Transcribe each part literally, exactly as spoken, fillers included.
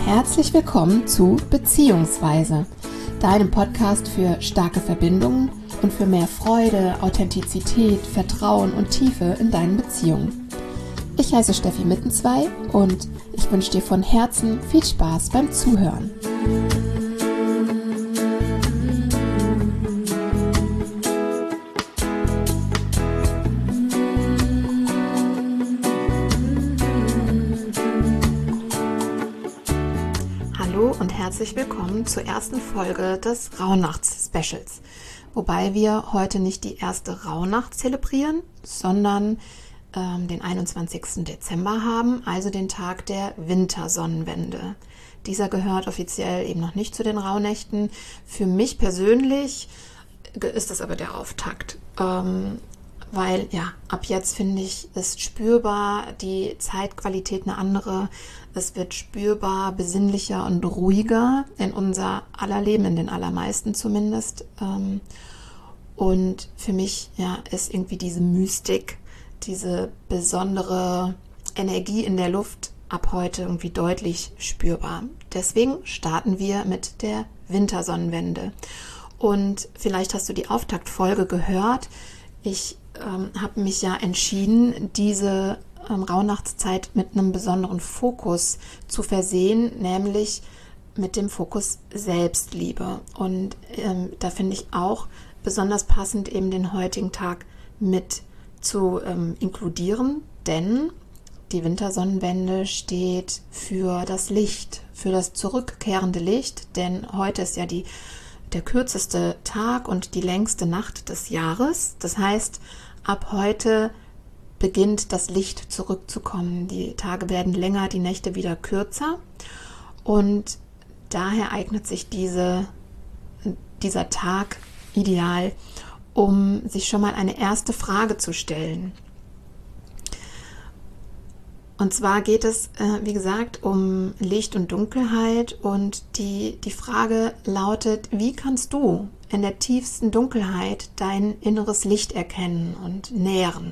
Herzlich willkommen zu Beziehungsweise, deinem Podcast für starke Verbindungen und für mehr Freude, Authentizität, Vertrauen und Tiefe in deinen Beziehungen. Ich heiße Steffi Mittenzwei und ich wünsche dir von Herzen viel Spaß beim Zuhören. Hallo und herzlich willkommen zur ersten Folge des Rauhnachts-Specials. Wobei wir heute nicht die erste Rauhnacht zelebrieren, sondern ähm, den einundzwanzigsten Dezember haben, also den Tag der Wintersonnenwende. Dieser gehört offiziell eben noch nicht zu den Rauhnächten. Für mich persönlich ist das aber der Auftakt. Ähm, Weil, ja, ab jetzt finde ich, ist spürbar die Zeitqualität eine andere. Es wird spürbar besinnlicher und ruhiger in unser aller Leben, in den allermeisten zumindest. Und für mich, ja, ist irgendwie diese Mystik, diese besondere Energie in der Luft ab heute irgendwie deutlich spürbar. Deswegen starten wir mit der Wintersonnenwende. Und vielleicht hast du die Auftaktfolge gehört. Ich ähm, habe mich ja entschieden, diese ähm, Rauhnachtszeit mit einem besonderen Fokus zu versehen, nämlich mit dem Fokus Selbstliebe. Und ähm, da finde ich auch besonders passend, eben den heutigen Tag mit zu ähm, inkludieren, denn die Wintersonnenwende steht für das Licht, für das zurückkehrende Licht, denn heute ist ja die der kürzeste Tag und die längste Nacht des Jahres. Das heißt, ab heute beginnt das Licht zurückzukommen. Die Tage werden länger, die Nächte wieder kürzer. Und daher eignet sich diese, dieser Tag ideal, um sich schon mal eine erste Frage zu stellen. Und zwar geht es, äh, wie gesagt, um Licht und Dunkelheit und die, die Frage lautet, wie kannst du in der tiefsten Dunkelheit dein inneres Licht erkennen und nähren?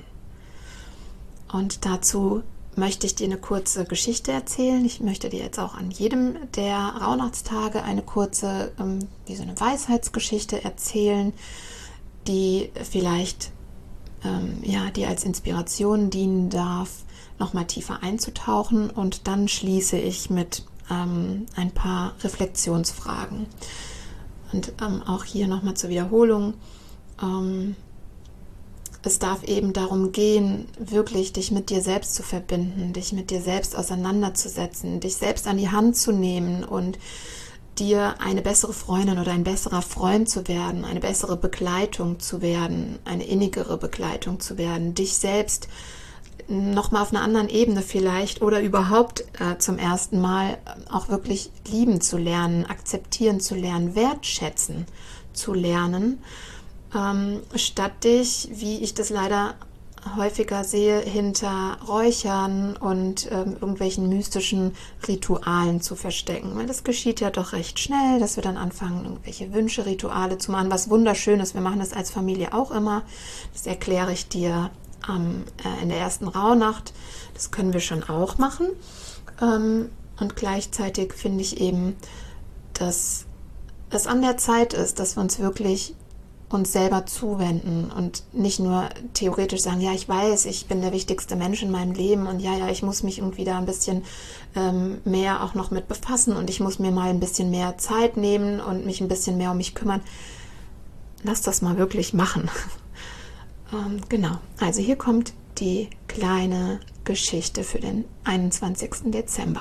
Und dazu möchte ich dir eine kurze Geschichte erzählen. Ich möchte dir jetzt auch an jedem der Rauhnachtstage eine kurze, ähm, wie so eine Weisheitsgeschichte erzählen, die vielleicht ähm, ja, dir als Inspiration dienen darf, nochmal tiefer einzutauchen, und dann schließe ich mit ähm, ein paar Reflexionsfragen. Und ähm, auch hier nochmal zur Wiederholung. Ähm, es darf eben darum gehen, wirklich dich mit dir selbst zu verbinden, dich mit dir selbst auseinanderzusetzen, dich selbst an die Hand zu nehmen und dir eine bessere Freundin oder ein besserer Freund zu werden, eine bessere Begleitung zu werden, eine innigere Begleitung zu werden, dich selbst nochmal auf einer anderen Ebene vielleicht oder überhaupt äh, zum ersten Mal auch wirklich lieben zu lernen, akzeptieren zu lernen, wertschätzen zu lernen, ähm, statt dich, wie ich das leider häufiger sehe, hinter Räuchern und ähm, irgendwelchen mystischen Ritualen zu verstecken. Weil das geschieht ja doch recht schnell, dass wir dann anfangen, irgendwelche Wünsche, Rituale zu machen, was wunderschön ist. Wir machen das als Familie auch immer. Das erkläre ich dir Ähm, äh, in der ersten Rauhnacht. Das können wir schon auch machen. Ähm, und gleichzeitig finde ich eben, dass es an der Zeit ist, dass wir uns wirklich uns selber zuwenden und nicht nur theoretisch sagen, ja, ich weiß, ich bin der wichtigste Mensch in meinem Leben und ja, ja, ich muss mich irgendwie da ein bisschen ähm, mehr auch noch mit befassen und ich muss mir mal ein bisschen mehr Zeit nehmen und mich ein bisschen mehr um mich kümmern. Lass das mal wirklich machen. Genau, also hier kommt die kleine Geschichte für den einundzwanzigsten Dezember.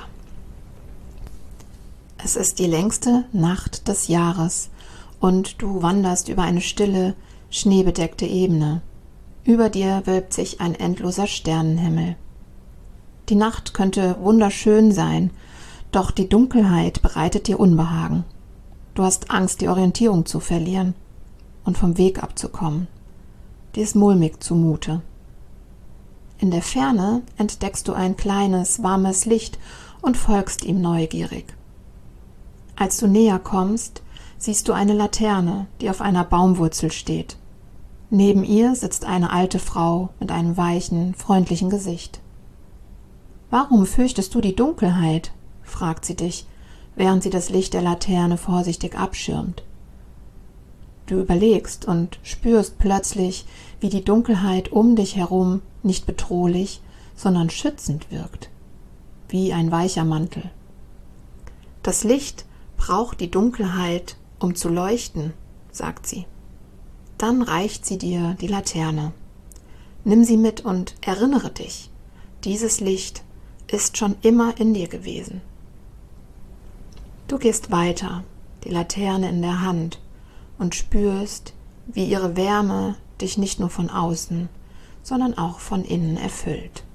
Es ist die längste Nacht des Jahres und du wanderst über eine stille, schneebedeckte Ebene. Über dir wölbt sich ein endloser Sternenhimmel. Die Nacht könnte wunderschön sein, doch die Dunkelheit bereitet dir Unbehagen. Du hast Angst, die Orientierung zu verlieren und vom Weg abzukommen. Dir ist mulmig zumute. In der Ferne entdeckst du ein kleines, warmes Licht und folgst ihm neugierig. Als du näher kommst, siehst du eine Laterne, die auf einer Baumwurzel steht. Neben ihr sitzt eine alte Frau mit einem weichen, freundlichen Gesicht. »Warum fürchtest du die Dunkelheit?« fragt sie dich während sie das Licht der Laterne vorsichtig abschirmt. Du überlegst und spürst plötzlich, wie die Dunkelheit um dich herum nicht bedrohlich, sondern schützend wirkt, wie ein weicher Mantel. Das Licht braucht die Dunkelheit, um zu leuchten, sagt sie. Dann reicht sie dir die Laterne. Nimm sie mit und erinnere dich, dieses Licht ist schon immer in dir gewesen. Du gehst weiter, die Laterne in der Hand, und spürst, wie ihre Wärme dich nicht nur von außen, sondern auch von innen erfüllt.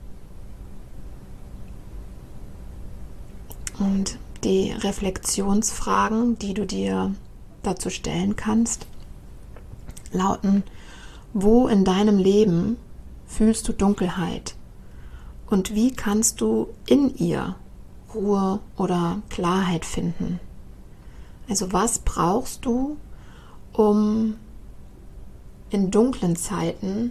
Und die Reflexionsfragen, die du dir dazu stellen kannst, lauten: Wo in deinem Leben fühlst du Dunkelheit? Und wie kannst du in ihr Ruhe oder Klarheit finden? Also was brauchst du, um in dunklen Zeiten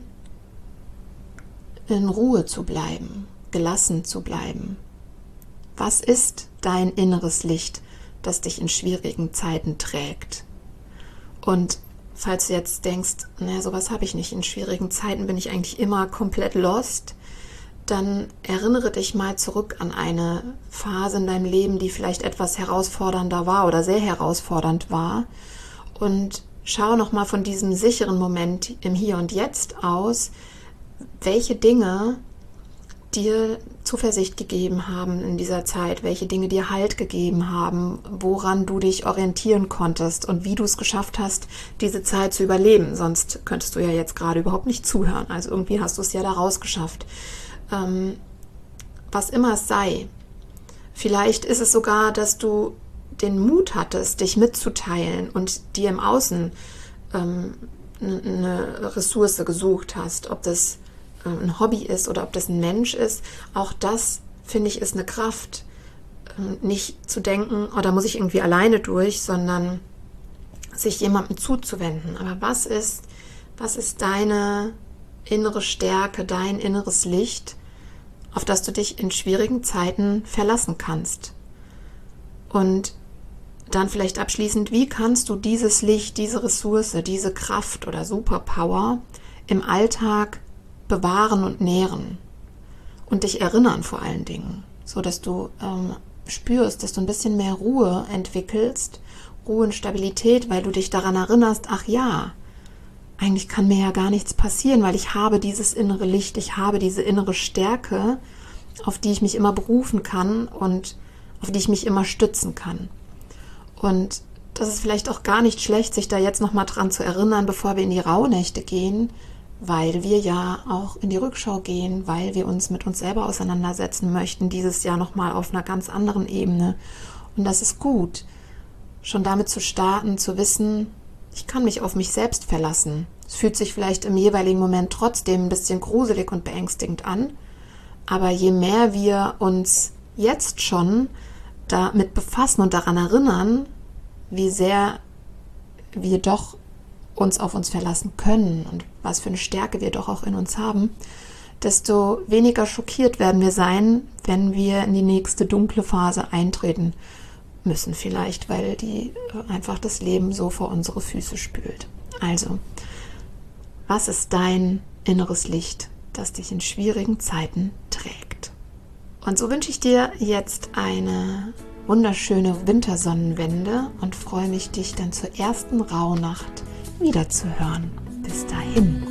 in Ruhe zu bleiben, gelassen zu bleiben? Was ist dein inneres Licht, das dich in schwierigen Zeiten trägt? Und falls du jetzt denkst, naja, sowas habe ich nicht, in schwierigen Zeiten bin ich eigentlich immer komplett lost, dann erinnere dich mal zurück an eine Phase in deinem Leben, die vielleicht etwas herausfordernder war oder sehr herausfordernd war, und schau nochmal von diesem sicheren Moment im Hier und Jetzt aus, welche Dinge dir Zuversicht gegeben haben in dieser Zeit, welche Dinge dir Halt gegeben haben, woran du dich orientieren konntest und wie du es geschafft hast, diese Zeit zu überleben. Sonst könntest du ja jetzt gerade überhaupt nicht zuhören. Also irgendwie hast du es ja da rausgeschafft. Ähm, was immer es sei. Vielleicht ist es sogar, dass du den Mut hattest, dich mitzuteilen und dir im Außen ähm, eine Ressource gesucht hast, ob das äh, ein Hobby ist oder ob das ein Mensch ist. Auch das, finde ich, ist eine Kraft, äh, nicht zu denken, oh, da muss ich irgendwie alleine durch, sondern sich jemandem zuzuwenden. Aber was ist, was ist deine innere Stärke, dein inneres Licht, auf das du dich in schwierigen Zeiten verlassen kannst? Und dann vielleicht abschließend, wie kannst du dieses Licht, diese Ressource, diese Kraft oder Superpower im Alltag bewahren und nähren und dich erinnern vor allen Dingen, so dass du ähm, spürst, dass du ein bisschen mehr Ruhe entwickelst, Ruhe und Stabilität, weil du dich daran erinnerst, ach ja, eigentlich kann mir ja gar nichts passieren, weil ich habe dieses innere Licht, ich habe diese innere Stärke, auf die ich mich immer berufen kann und auf die ich mich immer stützen kann. Und das ist vielleicht auch gar nicht schlecht, sich da jetzt nochmal dran zu erinnern, bevor wir in die Rauhnächte gehen, weil wir ja auch in die Rückschau gehen, weil wir uns mit uns selber auseinandersetzen möchten, dieses Jahr nochmal auf einer ganz anderen Ebene. Und das ist gut, schon damit zu starten, zu wissen, ich kann mich auf mich selbst verlassen. Es fühlt sich vielleicht im jeweiligen Moment trotzdem ein bisschen gruselig und beängstigend an, aber je mehr wir uns jetzt schon damit befassen und daran erinnern, wie sehr wir doch uns auf uns verlassen können und was für eine Stärke wir doch auch in uns haben, desto weniger schockiert werden wir sein, wenn wir in die nächste dunkle Phase eintreten müssen vielleicht, weil die einfach das Leben so vor unsere Füße spült. Also, was ist dein inneres Licht, das dich in schwierigen Zeiten trägt? Und so wünsche ich dir jetzt eine wunderschöne Wintersonnenwende und freue mich, dich dann zur ersten Rauhnacht wiederzuhören. Bis dahin.